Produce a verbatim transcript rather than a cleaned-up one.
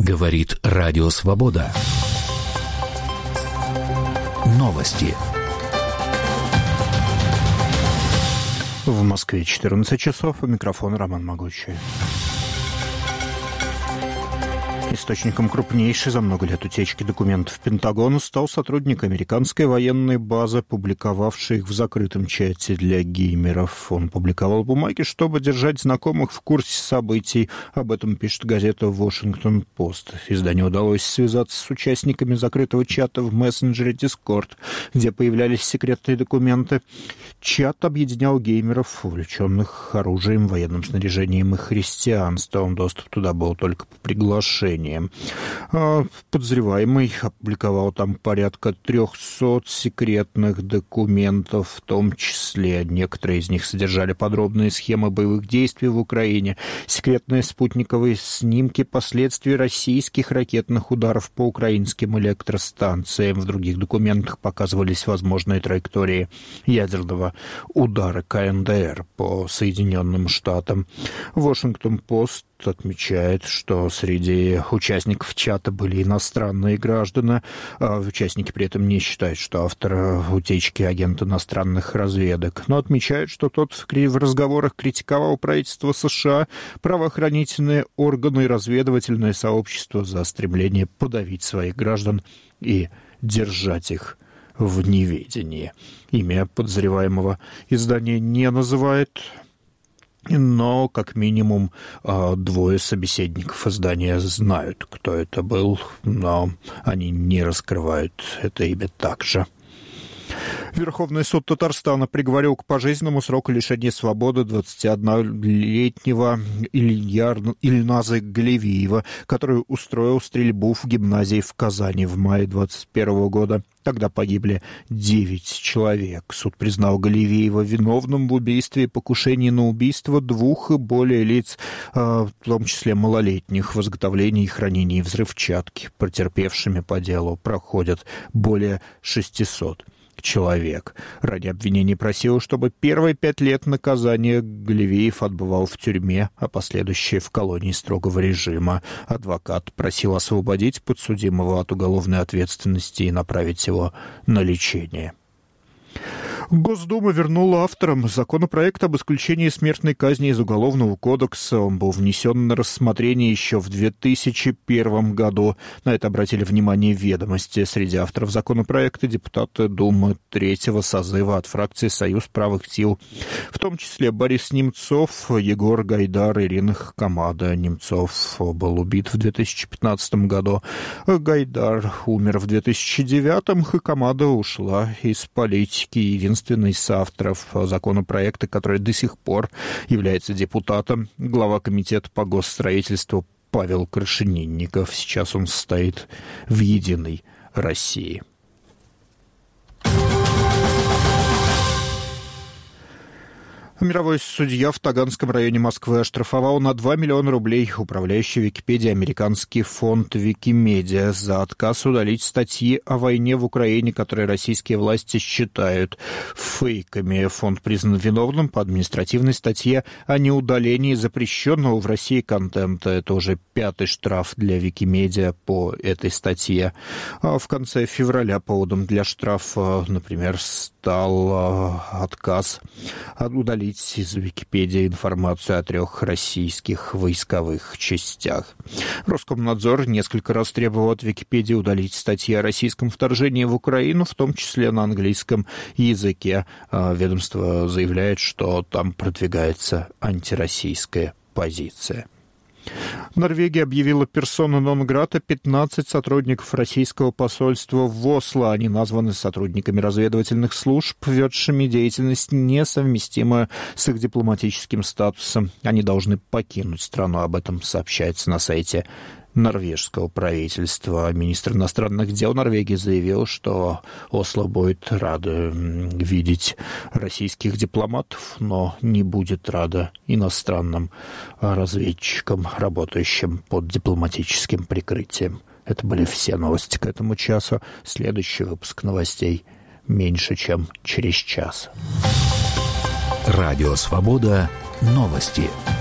Говорит Радио Свобода. Новости. В Москве четырнадцать часов, у микрофона Роман Могучий. Источником крупнейшей за много лет утечки документов Пентагона стал сотрудник американской военной базы, публиковавший их в закрытом чате для геймеров. Он публиковал бумаги, чтобы держать знакомых в курсе событий. Об этом пишет газета «Вашингтон-Пост». Изданию удалось связаться с участниками закрытого чата в мессенджере Discord, где появлялись секретные документы. Чат объединял геймеров, увлеченных оружием, военным снаряжением и христианством. Доступ туда был только по приглашению. Подозреваемый опубликовал там порядка трехсот секретных документов, в том числе некоторые из них содержали подробные схемы боевых действий в Украине, секретные спутниковые снимки последствий российских ракетных ударов по украинским электростанциям. В других документах показывались возможные траектории ядерного удара ка эн дэ эр по Соединенным Штатам. Вашингтон-Пост отмечает, что среди участников чата были иностранные граждане. Участники при этом не считают, что автор утечки агент иностранных разведок, но отмечают, что тот в разговорах критиковал правительство США, правоохранительные органы и разведывательное сообщество за стремление подавить своих граждан и держать их в неведении. Имя подозреваемого издание не называет, но как минимум двое собеседников издания знают, кто это был, но они не раскрывают это имя также. Верховный суд Татарстана приговорил к пожизненному сроку лишения свободы двадцатиоднолетнего Ильназа Галевиева, который устроил стрельбу в гимназии в Казани в мае двадцать первого года. Тогда погибли девять человек. Суд признал Галевиева виновным в убийстве и покушении на убийство двух и более лиц, в том числе малолетних, в изготовлении и хранении взрывчатки. Потерпевшими по делу проходят более шестисот человек. Ради обвинений просил, чтобы первые пять лет наказания Галевиев отбывал в тюрьме, а последующие в колонии строгого режима. Адвокат просил освободить подсудимого от уголовной ответственности и направить его на лечение. Госдума вернула авторам законопроект об исключении смертной казни из Уголовного кодекса. Он был внесен на рассмотрение еще в две тысячи первом году. На это обратили внимание «Ведомости». Среди авторов законопроекта депутаты Думы третьего созыва от фракции «Союз правых сил», в том числе Борис Немцов, Егор Гайдар, Ирина Хакамада. Немцов был убит в две тысячи пятнадцатом году, Гайдар умер в две тысячи девятом, Хакамада ушла из политики. Единственный Единственный из авторов законопроекта, который до сих пор является депутатом, глава комитета по госстроительству Павел Крашенинников. Сейчас он состоит в «Единой России». Мировой судья в Таганском районе Москвы оштрафовал на два миллиона рублей управляющий Википедией американский фонд Викимедиа за отказ удалить статьи о войне в Украине, которые российские власти считают фейками. Фонд признан виновным по административной статье о неудалении запрещенного в России контента. Это уже пятый штраф для Викимедиа по этой статье. В конце февраля поводом для штрафа, например, стал отказ удалить из Википедии информацию о трех российских войсковых частях. Роскомнадзор несколько раз требовал от Википедии удалить статьи о российском вторжении в Украину, в том числе на английском языке. Ведомство заявляет, что там продвигается антироссийская позиция. Норвегия объявила персона нон-грата пятнадцать сотрудников российского посольства в Осло. Они названы сотрудниками разведывательных служб, ведшими деятельность, несовместимую с их дипломатическим статусом. Они должны покинуть страну. Об этом сообщается на сайте норвежского правительства. Министр иностранных дел Норвегии заявил, что Осло будет рада видеть российских дипломатов, но не будет рада иностранным разведчикам, работающим под дипломатическим прикрытием. Это были все новости к этому часу. Следующий выпуск новостей меньше, чем через час. Радио «Свобода». Новости.